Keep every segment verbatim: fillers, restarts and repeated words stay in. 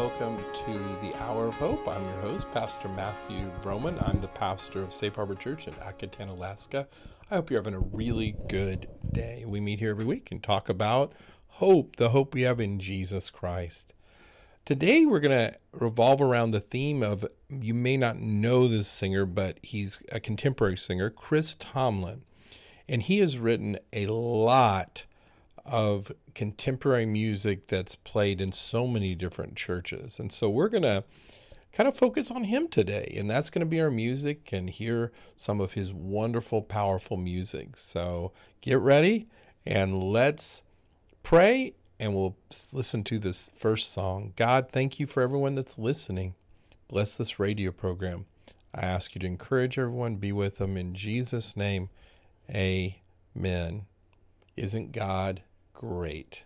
welcome to the Hour of Hope. I'm your host, Pastor Matthew Roman. I'm the pastor of Safe Harbor Church in Acton, Alaska. I hope you're having a really good day. We meet here every week and talk about hope, the hope we have in Jesus Christ. Today we're going to revolve around the theme of, you may not know this singer, but he's a contemporary singer, Chris Tomlin. And he has written a lot of contemporary music that's played in so many different churches. And so we're going to kind of focus on him today, and that's going to be our music and hear some of his wonderful, powerful music. So get ready and let's pray, and we'll listen to this first song. God, thank you for everyone that's listening. Bless this radio program. I ask you to encourage everyone, be with them in Jesus' name. Amen. Isn't God great?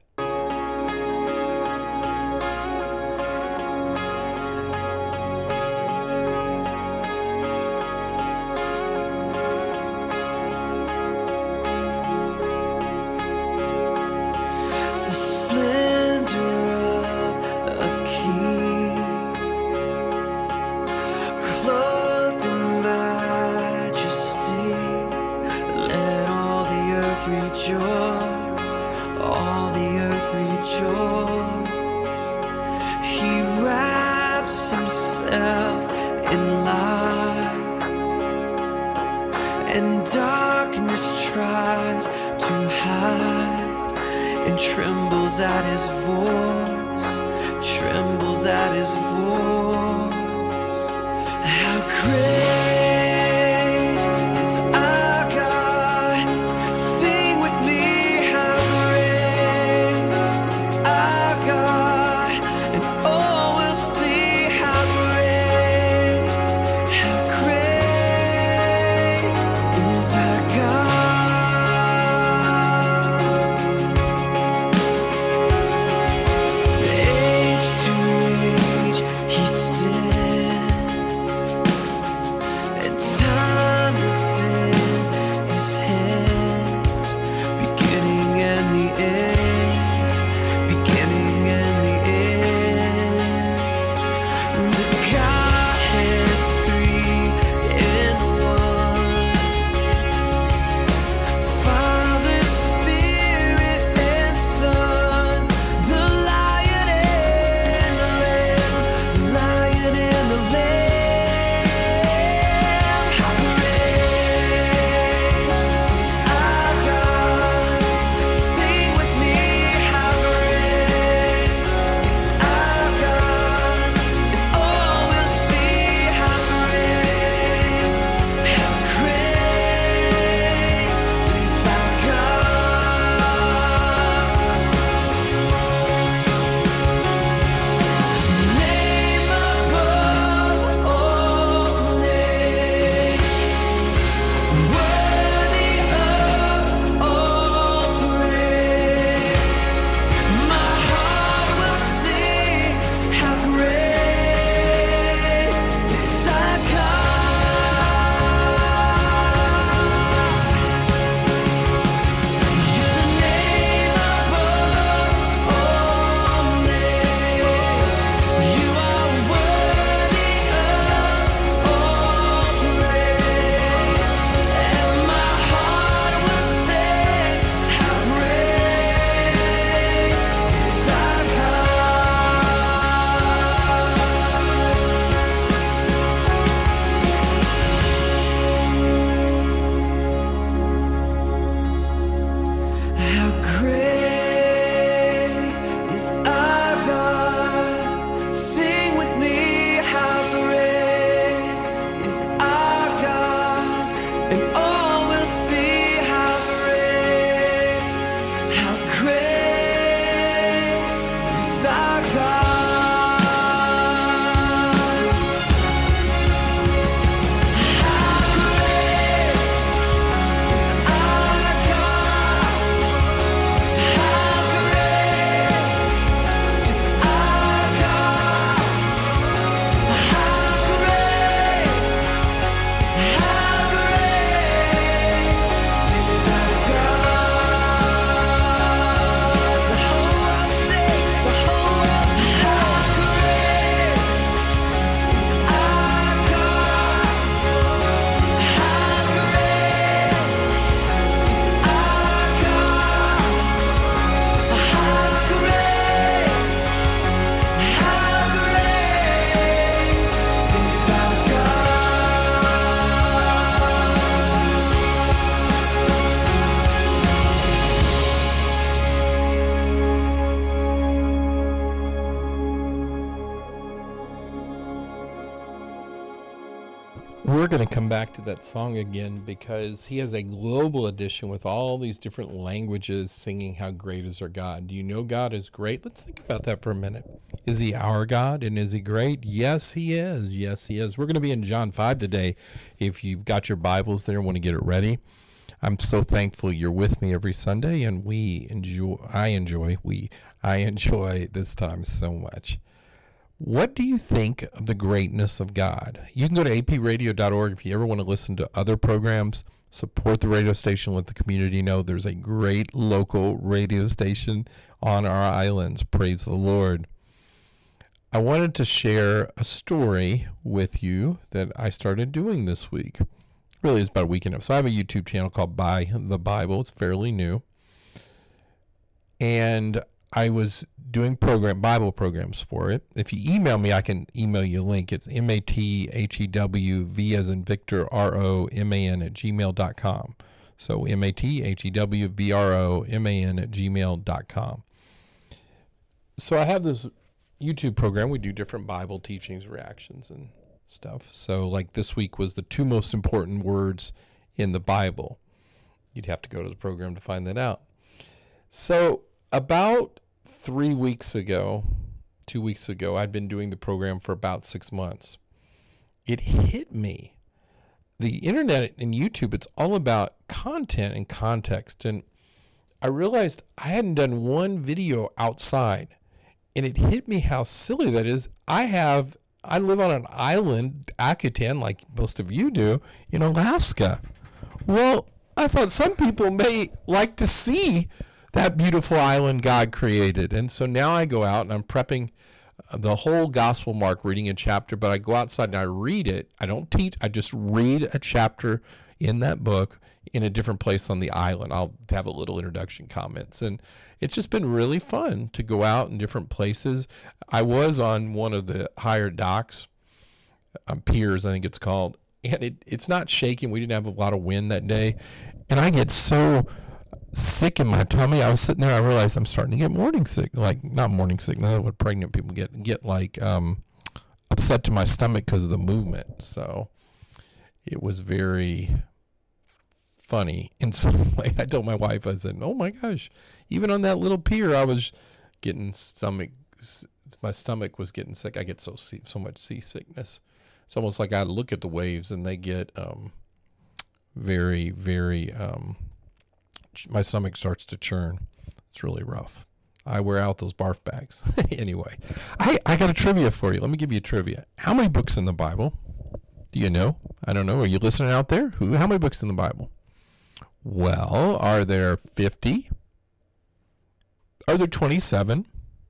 And darkness tries to hide and trembles at his voice, trembles at his voice. How great is our God? Sing with me, how great is our God? And all will see how great, how great is our God. Age to age he stands, We're going to come back to that song again because he has a global edition with all these different languages singing how great is our God. Do you know God is great? Let's think about that for a minute. Is he our God and is he great? Yes, he is. Yes, he is. We're going to be in John five today. If you've got your Bibles there and want to get it ready, I'm so thankful you're with me every Sunday, and we enjoy, I enjoy, we, I enjoy this time so much. What do you think of the greatness of God? You can go to a p radio dot org if you ever want to listen to other programs. Support the radio station. Let the community know there's a great local radio station on our islands. Praise the Lord. I wanted to share a story with you that I started doing this week. Really, it's about a week and a half. So I have a YouTube channel called By the Bible. It's fairly new. And I was doing program Bible programs for it. If you email me, I can email you a link. It's M A T H E W V as in Victor R O M A N at gmail dot com. So M A T H E W V R O M A N at gmail dot com. So I have this YouTube program. We do different Bible teachings, reactions, and stuff. So like this week was the two most important words in the Bible. You'd have to go to the program to find that out. So about three weeks ago, two weeks ago, I'd been doing the program for about six months. It hit me. The internet and YouTube, it's all about content and context. And I realized I hadn't done one video outside. And it hit me how silly that is. I have, I live on an island, Akutan, like most of you do, in Alaska. Well, I thought some people may like to see that beautiful island God created. And so now I go out and I'm prepping the whole Gospel Mark, reading a chapter, but I go outside and I read it. I don't teach, I just read a chapter in that book in a different place on the island. I'll have a little introduction comments. And it's just been really fun to go out in different places. I was on one of the higher docks, um, piers, I think it's called, and it, it's not shaking. We didn't have a lot of wind that day. And I get so sick in my tummy. I was sitting there, I realized I'm starting to get morning sick, like not morning sick, not what pregnant people get, get like um, upset to my stomach because of the movement. So it was very funny in some way. I told my wife, I said, oh my gosh, even on that little pier, I was getting stomach, my stomach was getting sick. I get so sea, so much seasickness. It's almost like I look at the waves and they get um, very, very, um, my stomach starts to churn. It's really rough. I wear out those barf bags. Anyway, I, I got a trivia for you. Let me give you a trivia. How many books in the Bible? Do you know? I don't know. Are you listening out there? Who? How many books in the Bible? Well, are there fifty? Are there twenty-seven?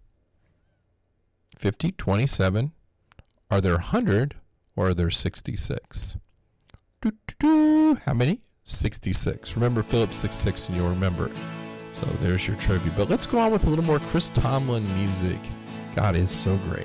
fifty, twenty-seven. Are there one hundred or are there sixty-six? Doo, doo, doo. How many? sixty-six. Remember Philip six six and you'll remember. So there's your trivia. But let's go on with a little more Chris Tomlin music. God is so great.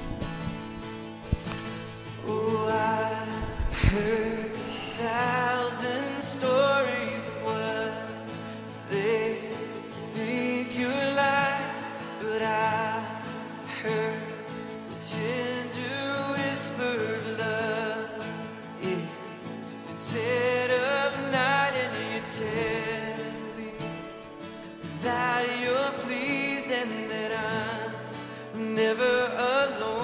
Oh, I heard a thousand stories of what they think you're like, but I heard the tender whisper of love. Yeah. Dead of night, and you tell me that you're pleased and that I'm never alone.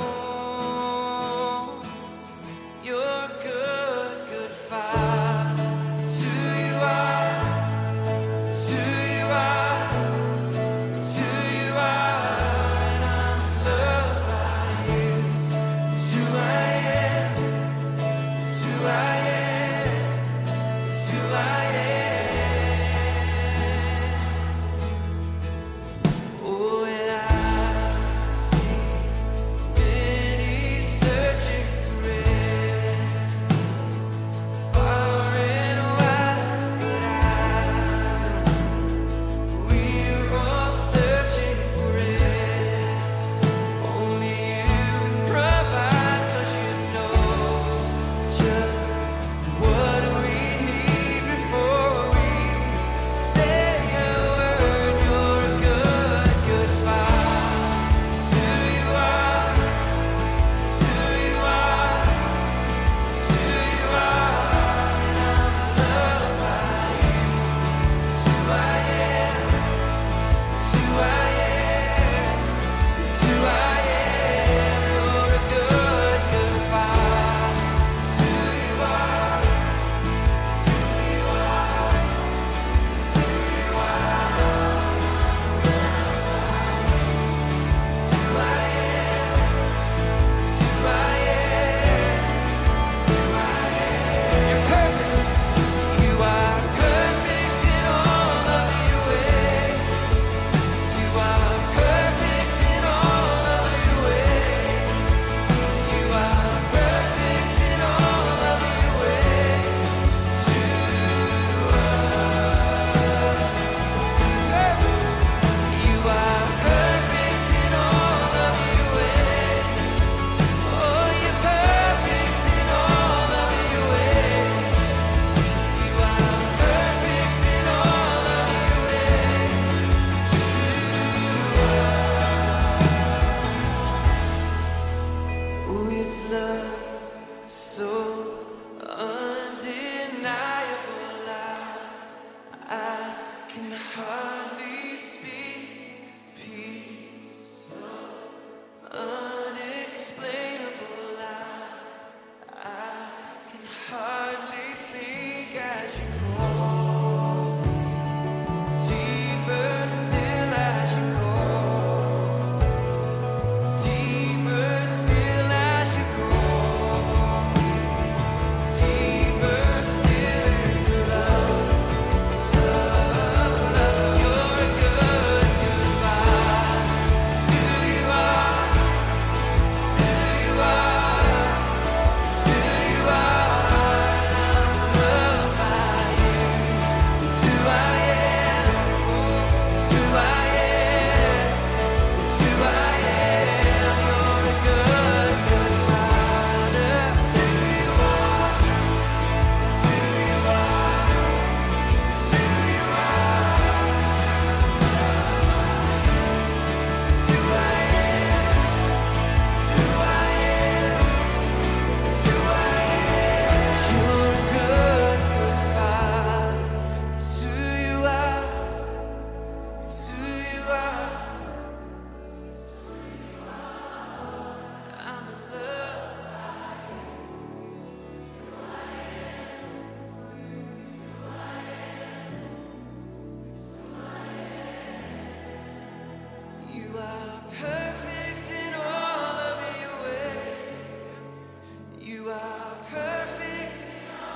You are perfect.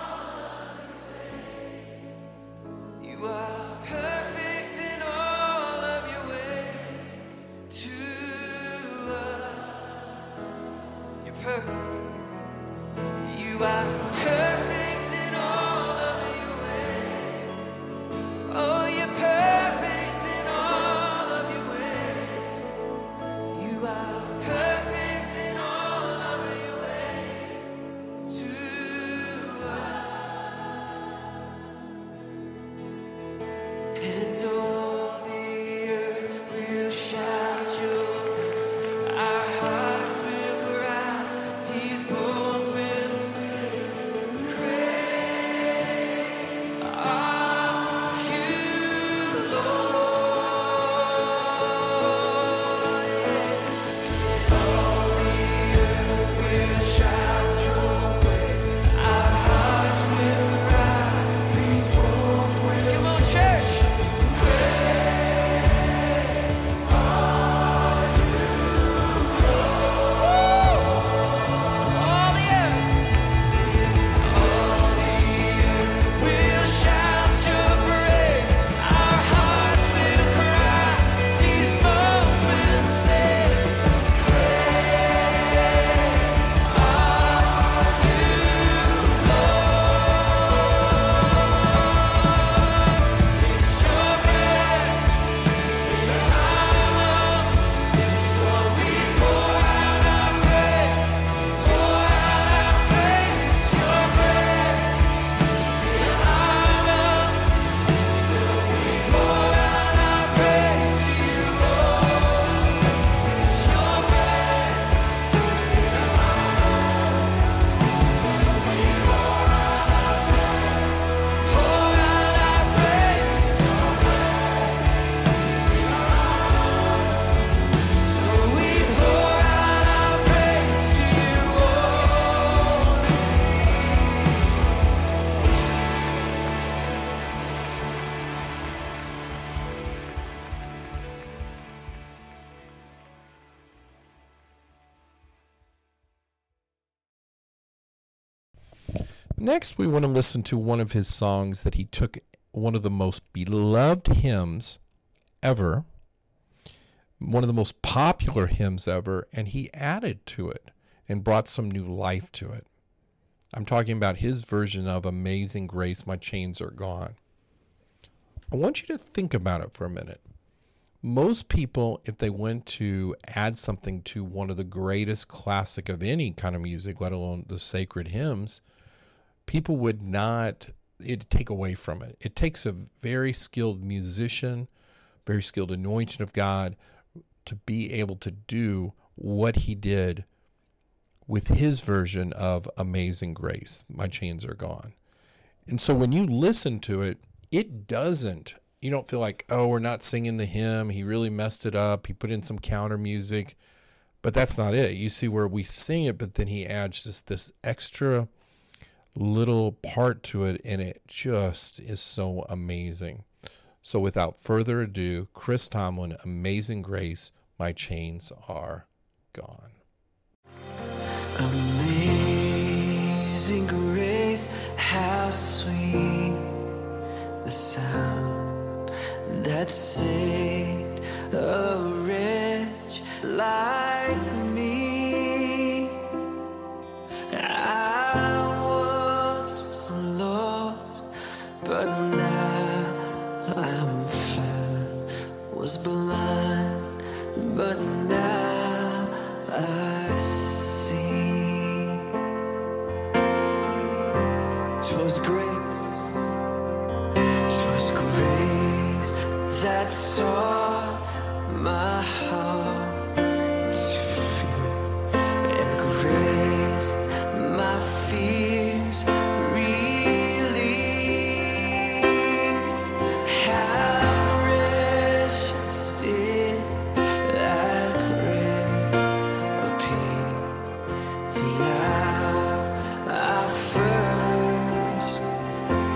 You are perfect in all of your ways to us. You're perfect. You are perfect in all of your ways. Oh, you're perfect in all of your ways. You are perfect in all of your ways to us. And all the earth will shout your praise. Our hearts will cry. These bones will sing. Great are you, Lord. Yeah. All the earth will shout your praise. Our hearts will cry. These bones will sing. Come on, church. All the earth, all the earth will shout your praise. Our hearts will cry. These bones will sing. Great are you, Lord. It's your breath in our lungs, so we pour out our praise. Pour out our praise. It's your breath in our lungs, so we pour out our praise to you, Lord. It's your breath in our lungs, so we pour out our praise. Pour out our praise. It's your breath in our lungs, so we pour out our praise to you, only. Next, we want to listen to one of his songs that he took, one of the most beloved hymns ever, one of the most popular hymns ever, and he added to it and brought some new life to it. I'm talking about his version of Amazing Grace, My Chains Are Gone. I want you to think about it for a minute. Most people, if they went to add something to one of the greatest classic of any kind of music, let alone the sacred hymns, people would not, it'd take away from it. It takes a very skilled musician, very skilled anointing of God to be able to do what he did with his version of Amazing Grace, My Chains Are Gone. And so when you listen to it, it doesn't, you don't feel like, oh, we're not singing the hymn. He really messed it up. He put in some counter music, but that's not it. You see where we sing it, but then he adds just this extra little part to it, and it just is so amazing. So without further ado, Chris Tomlin, Amazing Grace, My Chains Are Gone. Amazing grace, how sweet the sound that saved a wretch like me. I once was lost, but now I'm found. Was blind, but now I see. 'Twas grace, 'twas grace that taught my heart to fear, and grace my fears relieved. How precious did that grace appear the hour I first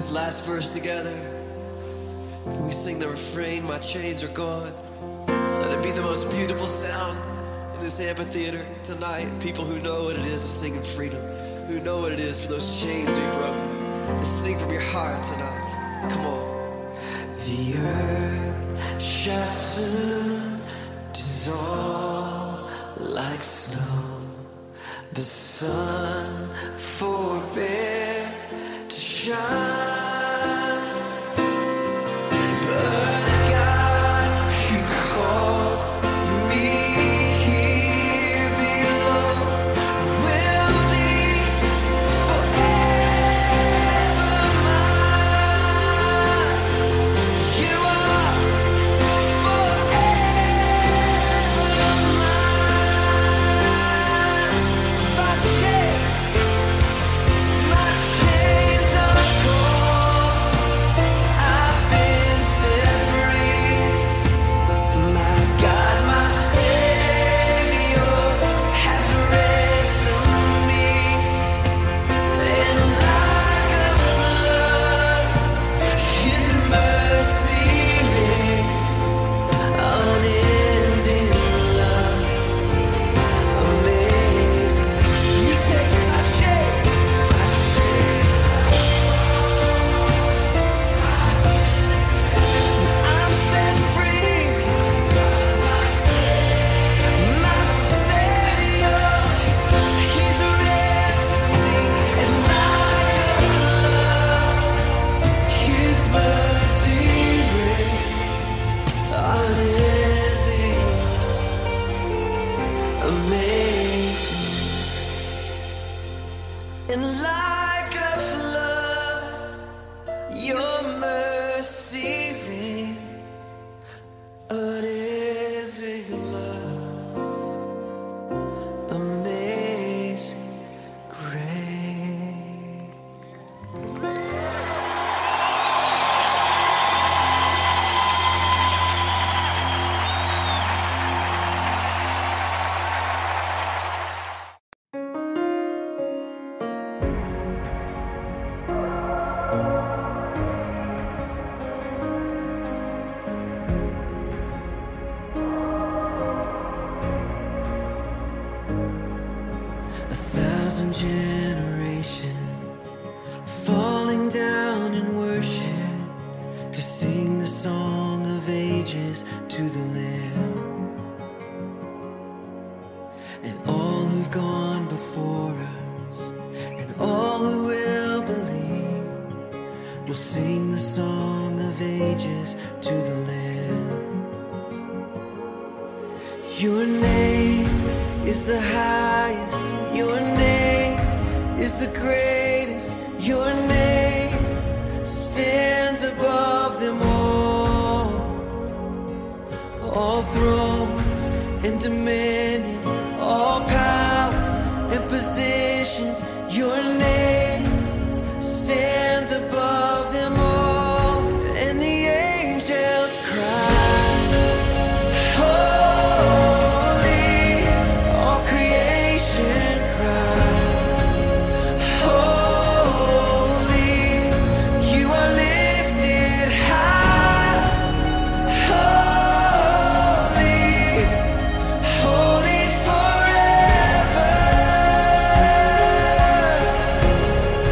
this last verse together. Can we sing the refrain, my chains are gone? Let it be the most beautiful sound in this amphitheater tonight. People who know what it is to sing in freedom, who know what it is for those chains to be broken. Just sing from your heart tonight. Come on. The earth shall soon dissolve like snow. The sun forbear to shine. But God, who called me here below, will be forever mine. You are forever mine. My chains, my chains are gone. I've been set free. My God, my Savior has ransomed me. And like a flood, His mercy reigns. Unending love, amazing. You take my chains, my chains. I'm set free. My Savior, He's ransomed me. And like a flood, His mercy reigns. Unending love, amazing. And like a flood, your mercy reigns. Unending love, amazing grace. A thousand generations falling down in worship to sing the song of ages to the Lamb. And all who've gone before us and all who will believe will sing the song of ages to the Lamb. Your name is the highest, your name is the greatest, your name stands above them all. All thrones and dominions, all powers and positions, your name stands above them all. And the angels cry, holy, all creation cries, holy, you are lifted high, holy, holy forever.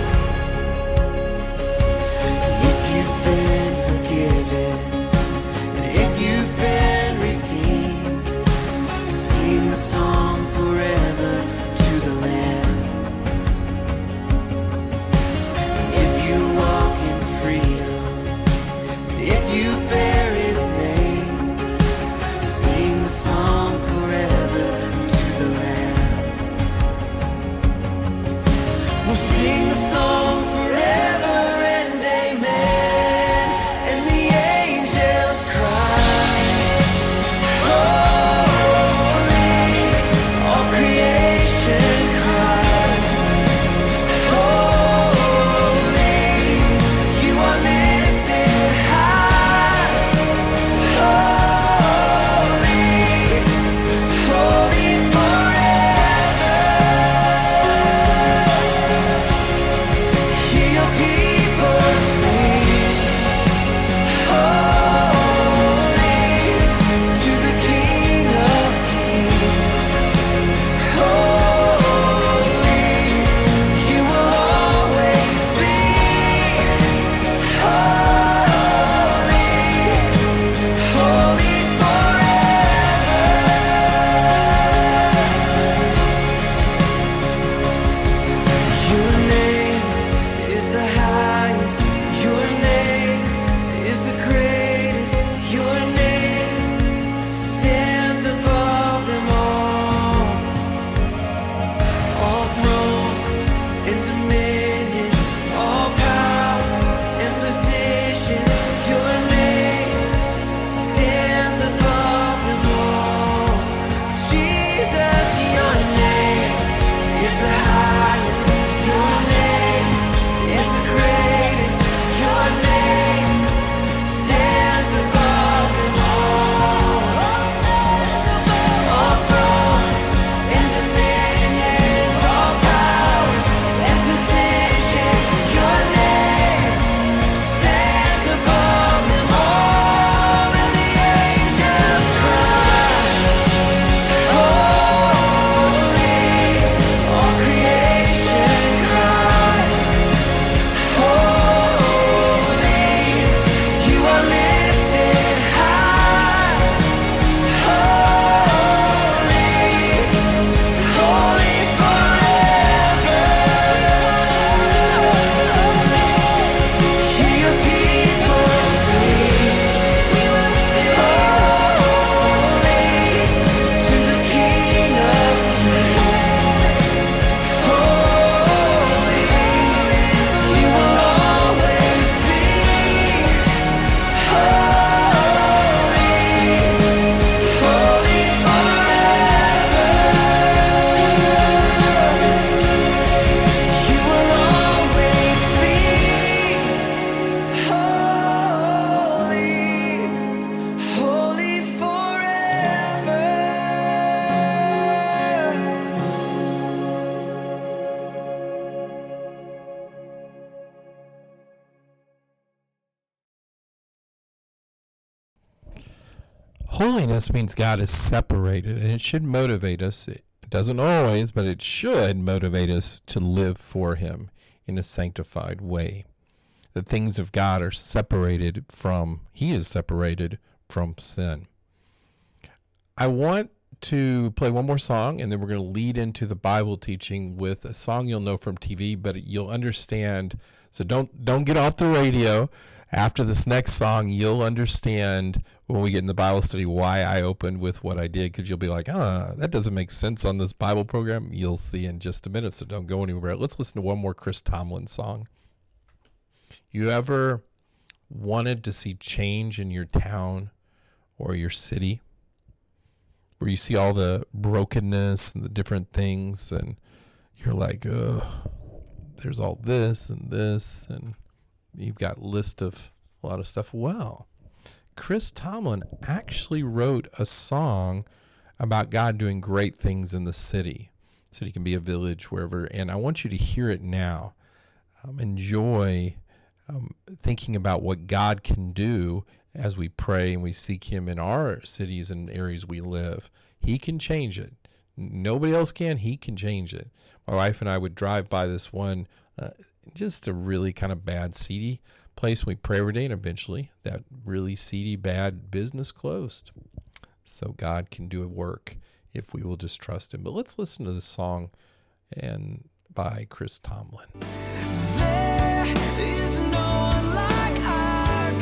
Holiness means God is separated, and it should motivate us. It doesn't always, but it should motivate us to live for Him in a sanctified way. The things of God are separated from, He is separated from sin. I want to play one more song, and then we're going to lead into the Bible teaching with a song you'll know from T V, but you'll understand. So don't don't get off the radio. After this next song, you'll understand when we get in the Bible study why I opened with what I did, because you'll be like, ah, that doesn't make sense on this Bible program. You'll see in just a minute, so don't go anywhere. Let's listen to one more Chris Tomlin song. You ever wanted to see change in your town or your city, where you see all the brokenness and the different things, and you're like, oh, there's all this and this, and you've got a list of a lot of stuff. Well, Chris Tomlin actually wrote a song about God doing great things in the city. City can be a village, wherever, and I want you to hear it now. Um, enjoy um, thinking about what God can do as we pray and we seek Him in our cities and areas we live. He can change it. Nobody else can. He can change it. My wife and I would drive by this one, uh, just a really kind of bad, seedy place. We pray every day, and eventually that really seedy, bad business closed. So God can do a work if we will just trust Him. But let's listen to the song and by Chris Tomlin. There is no one like our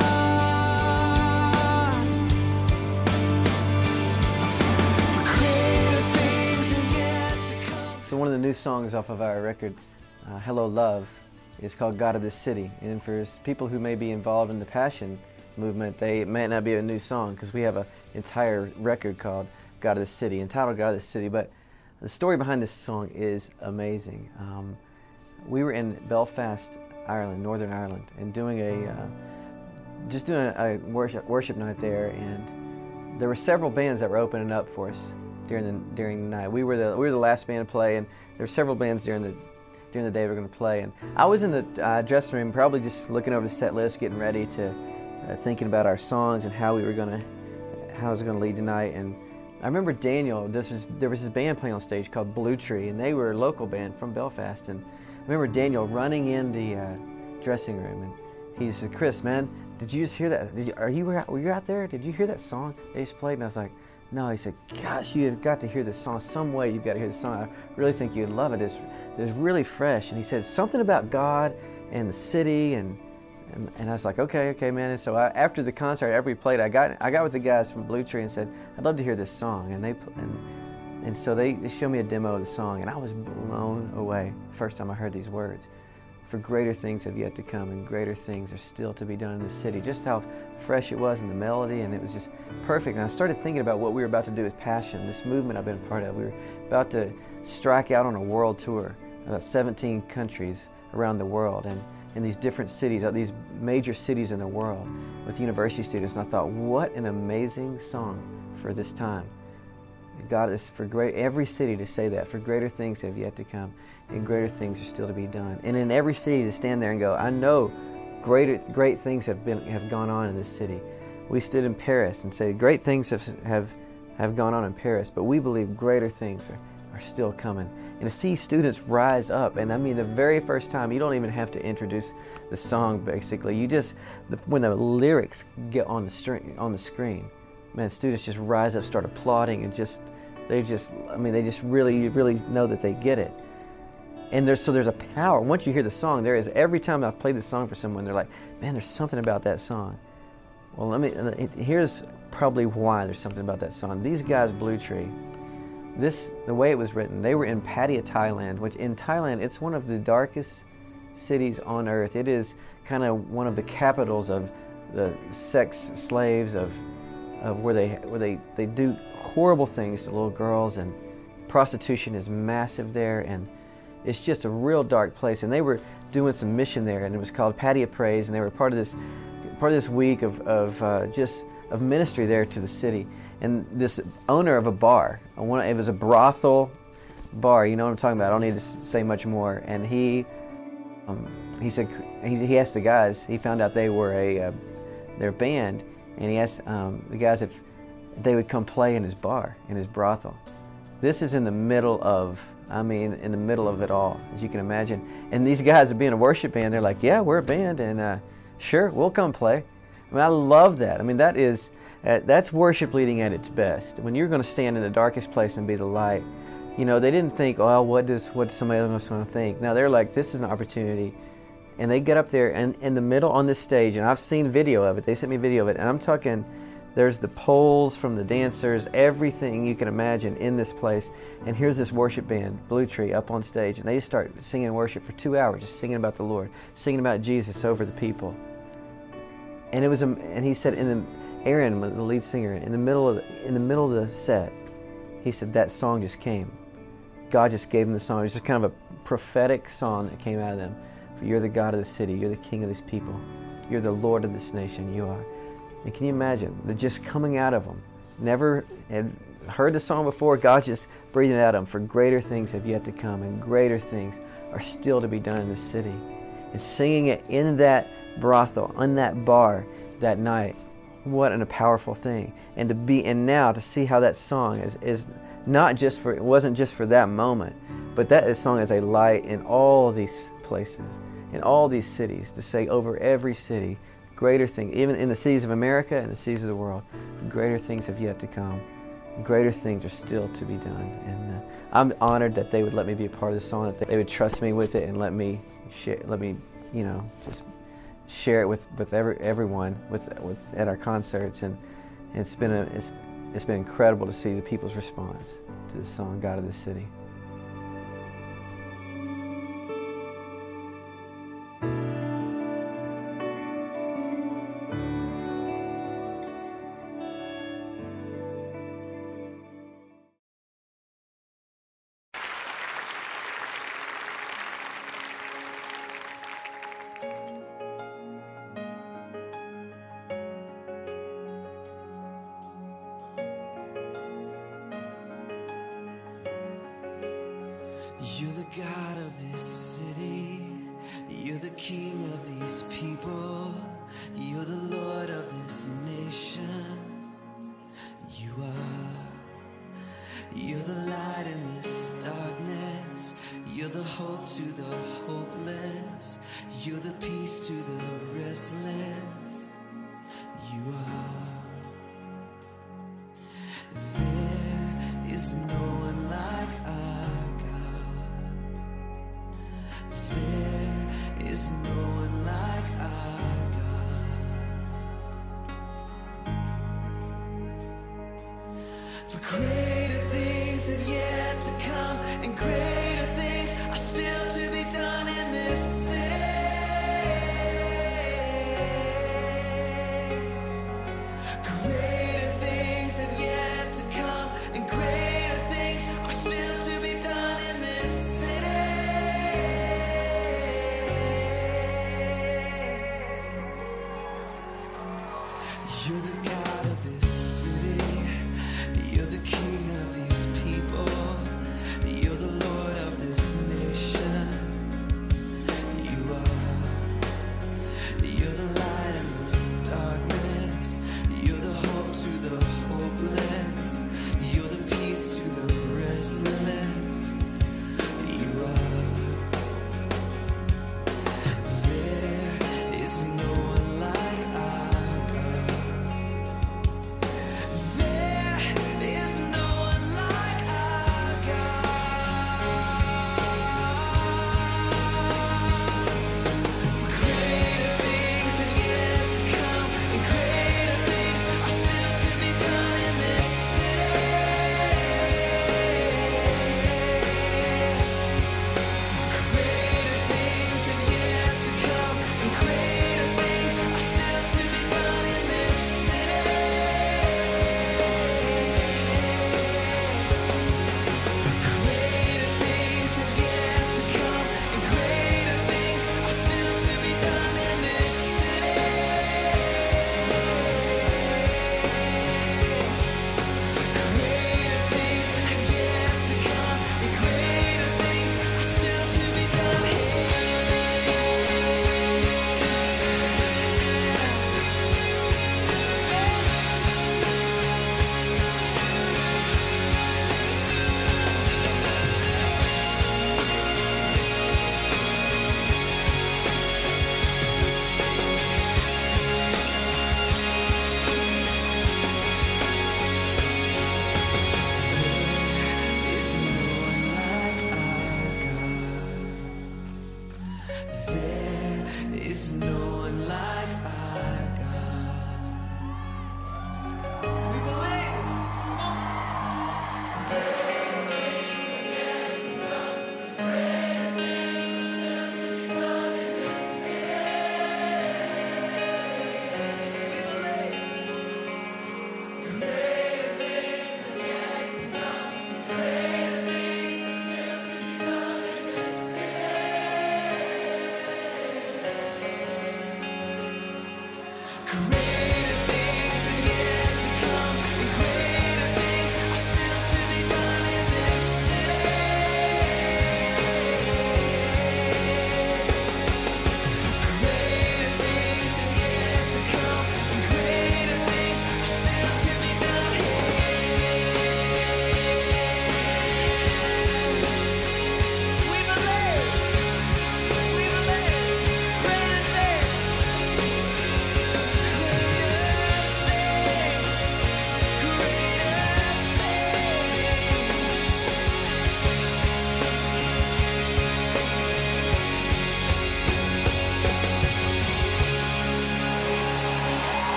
God. For greater things are yet to come. So one of the new songs off of our record, uh, Hello Love, is called God of the City. And for people who may be involved in the Passion movement, they it might not be a new song, because we have an entire record called God of the City, entitled God of the City. But the story behind this song is amazing. Um, we were in Belfast, Ireland, Northern Ireland, and doing a uh, just doing a, a worship worship night there, and there were several bands that were opening up for us during the during the night. We were the we were the last band to play, and there were several bands during the during the day we were going to play. And I was in the uh, dressing room, probably just looking over the set list, getting ready to uh, thinking about our songs and how we were going to how I was going to lead tonight. And I remember Daniel. This was there was this band playing on stage called Blue Tree, and they were a local band from Belfast. And I remember Daniel running in the uh, dressing room, and he said, "Chris, man, did you just hear that? Did you, are you were you out there? Did you hear that song they just played?" And I was like, "No." He said, "Gosh, you have got to hear this song. Some way you've got to hear this song. I really think you'd love it. It's it's really fresh." And he said something about God and the city, and and, and I was like, "Okay, okay, man." And so I, after the concert, after we played, I got I got with the guys from Blue Tree and said, "I'd love to hear this song." And they and and so they, they showed me a demo of the song, and I was blown away the first time I heard these words. For greater things have yet to come, and greater things are still to be done in the city. Just how fresh it was in the melody, and it was just perfect. And I started thinking about what we were about to do with Passion, this movement I've been a part of. We were about to strike out on a world tour, about seventeen countries around the world, and in these different cities, these major cities in the world, with university students. And I thought, what an amazing song for this time. God is for great, every city to say that, for greater things have yet to come, and greater things are still to be done. And in every city to stand there and go, I know greater, great things have been have gone on in this city. We stood in Paris and said, great things have have, have gone on in Paris, but we believe greater things are, are still coming. And to see students rise up, and I mean the very first time, you don't even have to introduce the song basically. You just, the, when the lyrics get on the string, on the screen, man, students just rise up, start applauding, and just, they just, I mean, they just really, you really know that they get it. And there's, so there's a power. Once you hear the song, there is, every time I've played this song for someone, they're like, man, there's something about that song. Well, let me, here's probably why there's something about that song. These guys, Blue Tree, this, the way it was written, they were in Pattaya, Thailand, which in Thailand, it's one of the darkest cities on earth. It is kind of one of the capitals of the sex slaves, of of where they where they, they do horrible things to little girls, and prostitution is massive there, and it's just a real dark place. And they were doing some mission there, and it was called Pattaya Praise, and they were part of this part of this week of, of uh, just of ministry there to the city. And this owner of a bar, one, it was a brothel bar, you know what I'm talking about, I don't need to say much more. And he um, he said, he, he asked the guys, he found out they were a uh, their band, and he asked um, the guys if they would come play in his bar, in his brothel. This is in the middle of, I mean, in the middle of it all, as you can imagine. And these guys being a worship band, they're like, yeah, we're a band, and uh, sure, we'll come play. I mean, I love that. I mean, that is, uh, that's worship leading at its best. When you're going to stand in the darkest place and be the light, you know, they didn't think, oh, what does what does somebody else want to think? No, they're like, this is an opportunity. And they get up there and in the middle on this stage, and I've seen video of it. They sent me video of it, and I'm talking, there's the poles from the dancers, everything you can imagine in this place. And here's this worship band, Blue Tree, up on stage, and they just start singing worship for two hours, just singing about the Lord, singing about Jesus over the people. And it was, a, and he said, in the Aaron, the lead singer, in the middle of the, in the middle of the set, he said that song just came. God just gave him the song. It was just kind of a prophetic song that came out of them. For you're the God of the city. You're the King of these people. You're the Lord of this nation. You are. And can you imagine the just coming out of them? Never had heard the song before. God's just breathing it out of them. For greater things have yet to come, and greater things are still to be done in this city. And singing it in that brothel, in that bar that night. What a powerful thing. And to be, and now to see how that song is, is not just for, it wasn't just for that moment, but that song is a light in all these places, in all these cities, to say over every city, greater things, even in the cities of America and the cities of the world, greater things have yet to come. Greater things are still to be done. And uh, I'm honored that they would let me be a part of the song, that they would trust me with it and let me share, let me, you know, just share it with, with every, everyone with, with at our concerts. And, and it's been a, it's, it's been incredible to see the people's response to the song, God of the City. You're the God of this city. You're the King of these people. You're the Lord of this nation. You are. You're the light in this darkness. You're the hope to the hopeless. You're the peace to the restless. You are. There is no one like our God. There is no one like our God. For greater things have yet to come, and greater things are still to be done in this city.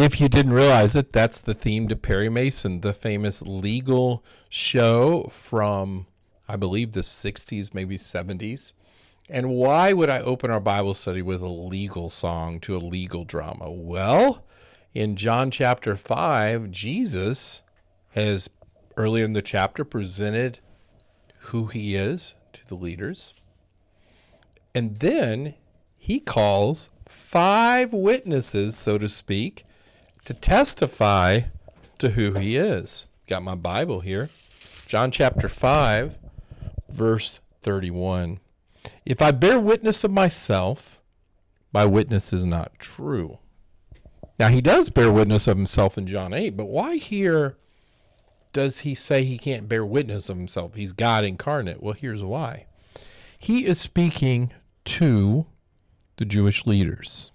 If you didn't realize it, that's the theme to Perry Mason, the famous legal show from, I believe, the sixties, maybe seventies. And why would I open our Bible study with a legal song to a legal drama? Well, in John chapter five, Jesus has, earlier in the chapter, presented who he is to the leaders. And then he calls five witnesses, so to speak, to testify to who he is. Got my Bible here. John chapter five, verse thirty-one. If I bear witness of myself, my witness is not true. Now, he does bear witness of himself in John eight, but why here does he say he can't bear witness of himself? He's God incarnate. Well, here's why. He is speaking to the Jewish leaders.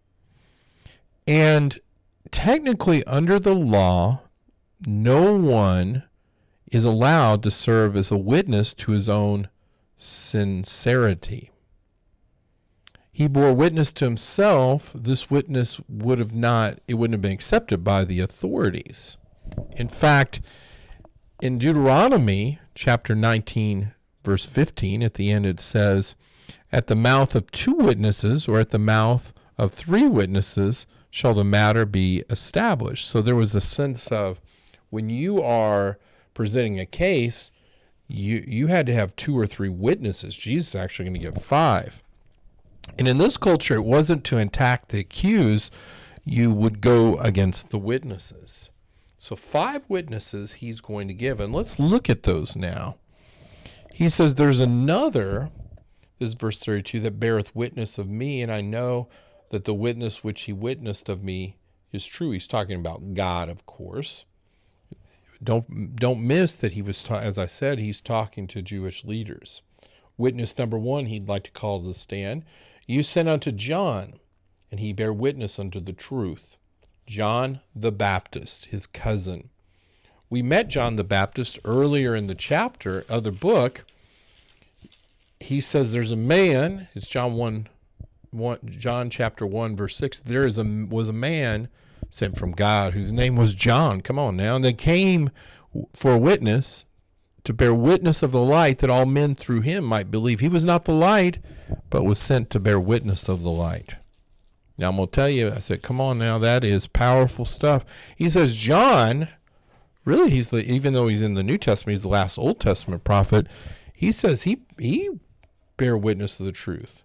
And technically, under the law, no one is allowed to serve as a witness to his own sincerity. He bore witness to himself. This witness would have not, it wouldn't have been accepted by the authorities. In fact, in Deuteronomy chapter nineteen, verse fifteen, at the end it says, at the mouth of two witnesses or at the mouth of three witnesses shall the matter be established. So there was a sense of when you are presenting a case, you you had to have two or three witnesses. Jesus is actually going to give five. And in this culture, it wasn't to attack the accused. You would go against the witnesses. So five witnesses he's going to give. And let's look at those now. He says, there's another, this is verse thirty-two, that beareth witness of me, and I know that the witness which he witnessed of me is true. He's talking about God, of course. Don't don't miss that he was, ta- as I said, he's talking to Jewish leaders. Witness number one, he'd like to call to the stand. You sent unto John, and he bare witness unto the truth. John the Baptist, his cousin. We met John the Baptist earlier in the chapter of the book. He says there's a man, it's John one, one John chapter one, verse six. There is a was a man sent from God whose name was John. Come on now. And they came for a witness, to bear witness of the light, that all men through him might believe. He was not the light, but was sent to bear witness of the light. Now, I'm going to tell you, I said, come on now, that is powerful stuff. He says, John, really, he's the, even though he's in the New Testament, he's the last Old Testament prophet, he says he he bear witness of the truth.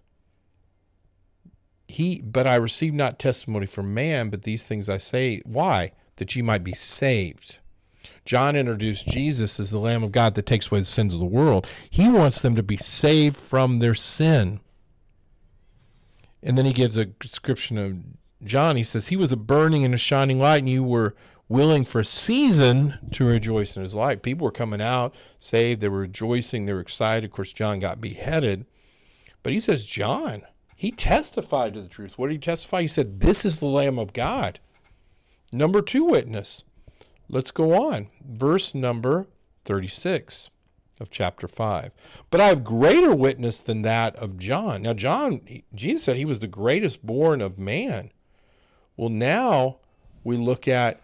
He, but I receive not testimony from man, but these things I say. Why? That ye might be saved. John introduced Jesus as the Lamb of God that takes away the sins of the world. He wants them to be saved from their sin. And then he gives a description of John. He says, he was a burning and a shining light, and you were willing for a season to rejoice in his light. People were coming out, saved. They were rejoicing. They were excited. Of course, John got beheaded. But he says, John, he testified to the truth. What did he testify? He said, this is the Lamb of God. Number two witness. Let's go on. Verse number thirty-six of chapter five. But I have greater witness than that of John. Now, John, Jesus said he was the greatest born of man. Well, now we look at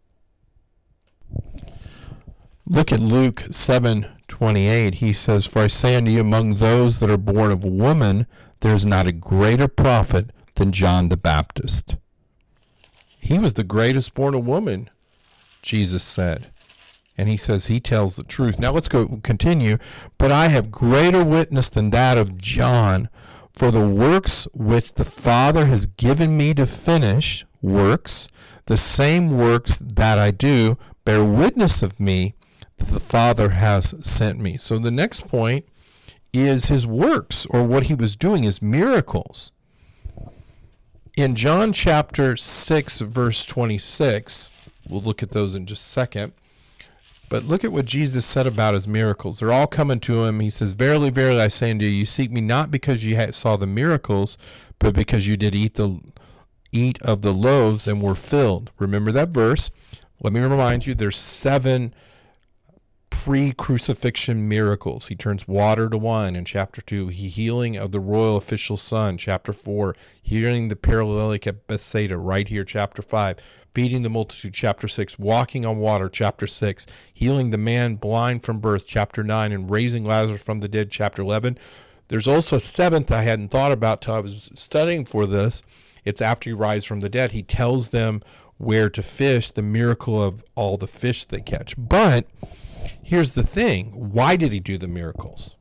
look at Luke seven twenty-eight. He says, for I say unto you, among those that are born of woman, there is not a greater prophet than John the Baptist. He was the greatest born of woman, Jesus said. And he says he tells the truth. Now let's go continue. But I have greater witness than that of John, for the works which the Father has given me to finish, works, the same works that I do, bear witness of me that the Father has sent me. So the next point is his works, or what he was doing, his miracles. In John chapter six, verse twenty-six, we'll look at those in just a second. But look at what Jesus said about his miracles. They're all coming to him. He says, verily, verily, I say unto you, you seek me not because you saw the miracles, but because you did eat the eat of the loaves and were filled. Remember that verse. Let me remind you, there's seven pre-crucifixion miracles. He turns water to wine in chapter two. He healing of the royal official's son, chapter four. Healing the paralytic at Bethsaida, right here, chapter five. Feeding the multitude, chapter six. Walking on water, chapter six. Healing the man blind from birth, chapter nine. And raising Lazarus from the dead, chapter eleven. There's also a seventh I hadn't thought about till I was studying for this. It's after he rises from the dead. He tells them where to fish, the miracle of all the fish they catch. But here's the thing. Why did he do the miracles?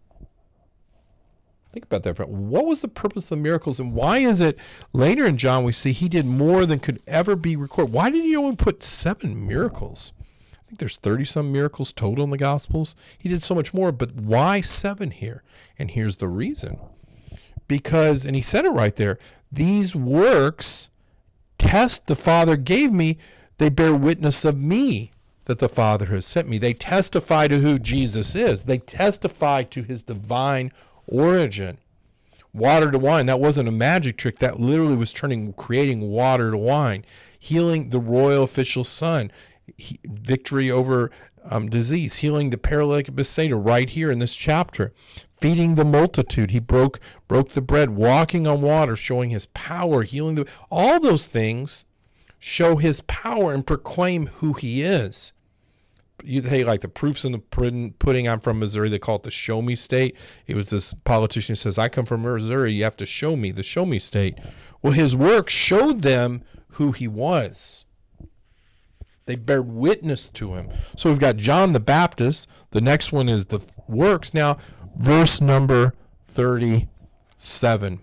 Think about that. What was the purpose of the miracles, and why is it later in John we see he did more than could ever be recorded? Why did he only put seven miracles? I think there's thirty-some miracles total in the Gospels. He did so much more, but why seven here? And here's the reason. Because, and he said it right there, these works test the Father gave me, they bear witness of me that the Father has sent me. They testify to who Jesus is. They testify to his divine origin. Water to wine, that wasn't a magic trick. That literally was turning, creating water to wine. Healing the royal official's son. He, victory over um, disease. Healing the paralytic at Bethsaida right here in this chapter. Feeding the multitude. He broke broke the bread. Walking on water, showing his power. Healing the... All those things show his power and proclaim who he is. You say, like, the proofs in the pudding, I'm from Missouri. They call it the show me state. It was this politician who says, I come from Missouri. You have to show me, the show me state. Well, his work showed them who he was. They bear witness to him. So we've got John the Baptist. The next one is the works. Now, verse number thirty-seven.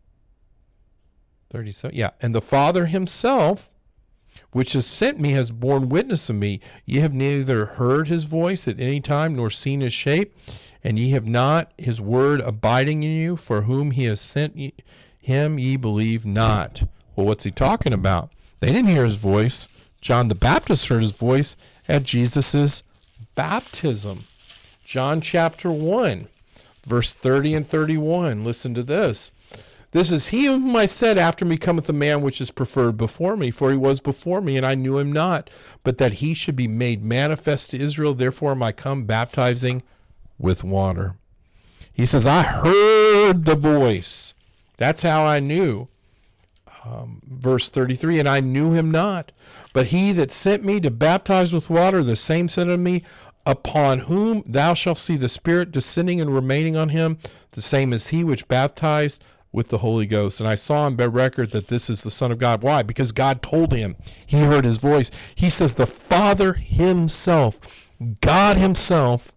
thirty-seven, yeah. And the Father himself, which has sent me, has borne witness of me. Ye have neither heard his voice at any time, nor seen his shape, and ye have not his word abiding in you, for whom he has sent ye, him ye believe not. Well, what's he talking about? They didn't hear his voice. John the Baptist heard his voice at Jesus' baptism. John chapter one, verse thirty and thirty-one. Listen to this. This is he whom I said, after me cometh a man which is preferred before me, for he was before me, and I knew him not, but that he should be made manifest to Israel. Therefore am I come baptizing with water. He says, I heard the voice. That's how I knew. Um, verse thirty-three, and I knew him not. But he that sent me to baptize with water, the same said unto me, upon whom thou shalt see the Spirit descending and remaining on him, the same as he which baptized with the Holy Ghost. And I saw him bear record that this is the Son of God. Why? Because God told him. He heard his voice. He says the Father himself, God himself,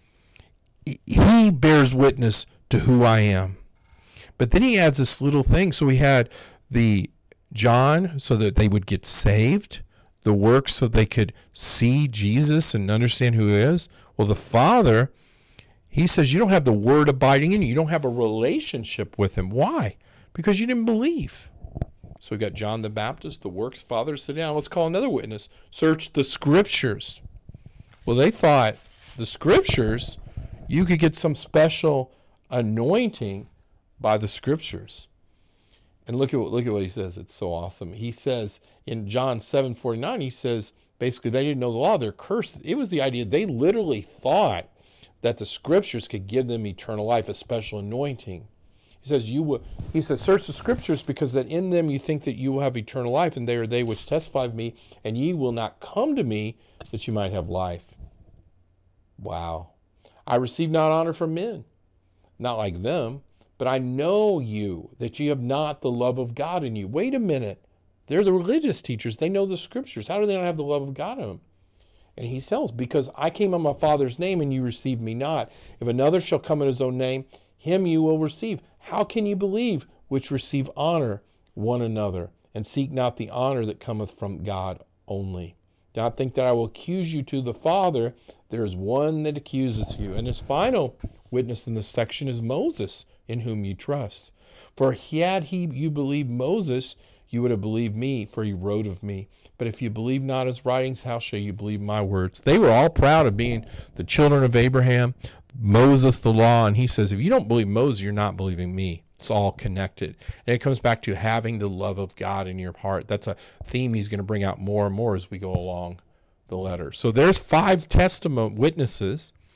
he bears witness to who I am. But then he adds this little thing. So we had the John so that they would get saved, the works so they could see Jesus and understand who he is. Well, the Father, he says you don't have the word abiding in you. You don't have a relationship with him. Why? Because you didn't believe. So we got John the Baptist, the works. Father, sit down. Let's call another witness. Search the scriptures. Well, they thought the scriptures, you could get some special anointing by the scriptures. And look at what look at what he says. It's so awesome. He says in John seven forty-nine, he says basically they didn't know the law. They're cursed. It was the idea they literally thought that the scriptures could give them eternal life, a special anointing. He says you will. He says search the scriptures because that in them you think that you will have eternal life, and they are they which testify of me, and ye will not come to me that you might have life. Wow. I receive not honor from men, not like them. But I know you, that you have not the love of God in you. Wait a minute. They're the religious teachers. They know the scriptures. How do they not have the love of God in them? And he tells, because I came in my Father's name and you received me not. If another shall come in his own name, him you will receive. How can you believe which receive honor one another and seek not the honor that cometh from God only? Do not think that I will accuse you to the Father. There is one that accuses you. And his final witness in this section is Moses, in whom you trust. For had he you believed Moses, you would have believed me, for he wrote of me. But if you believe not his writings, how shall you believe my words? They were all proud of being the children of Abraham, Moses, the law. And he says, if you don't believe Moses, you're not believing me. It's all connected. And it comes back to having the love of God in your heart. That's a theme he's going to bring out more and more as we go along the letter. So there's five testimony witnesses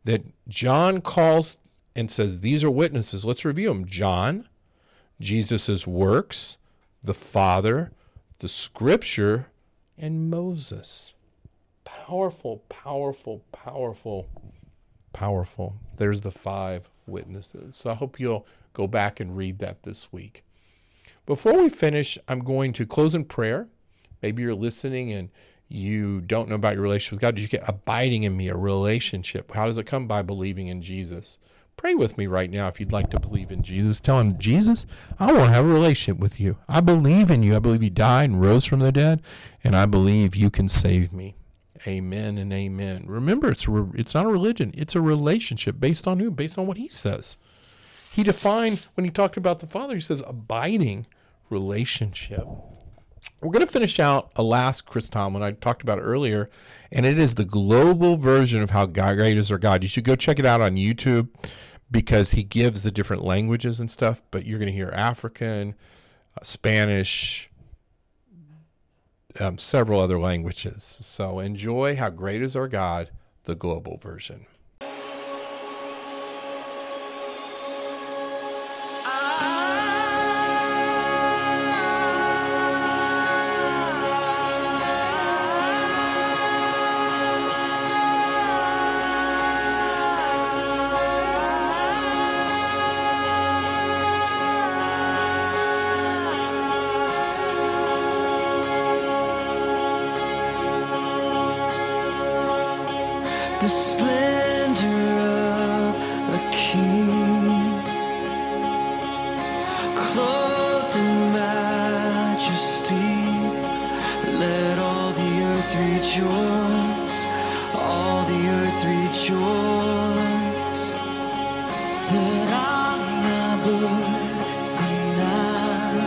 that John calls and says, these are witnesses. Let's review them. John, Jesus' works, the Father, the Scripture, and Moses. Powerful, powerful, powerful, powerful. There's the five witnesses. So I hope you'll go back and read that this week. Before we finish, I'm going to close in prayer. Maybe you're listening and you don't know about your relationship with God. Did you get abiding in me, a relationship? How does it come? By believing in Jesus. Pray with me right now if you'd like to believe in Jesus. Tell him, Jesus, I want to have a relationship with you. I believe in you. I believe you died and rose from the dead, and I believe you can save me. Amen and amen. Remember, it's a, it's not a religion. It's a relationship based on who? Based on what he says. He defined, when he talked about the Father, he says abiding relationship. We're going to finish out a last Chris Tomlin. I talked about it earlier, and it is the global version of how God great is our God. You should go check it out on YouTube because he gives the different languages and stuff, but you're going to hear African, uh, Spanish, um, several other languages. So enjoy How Great is Our God, the global version. The splendor of a king, clothed in majesty. Let all the earth rejoice, all the earth rejoice. Terangnya bersinar,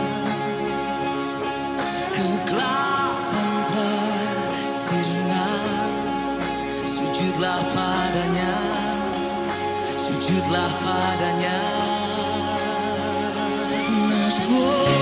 kegelapan telah sirna. Sujudlah padanya, sujudlah padanya. Nasbur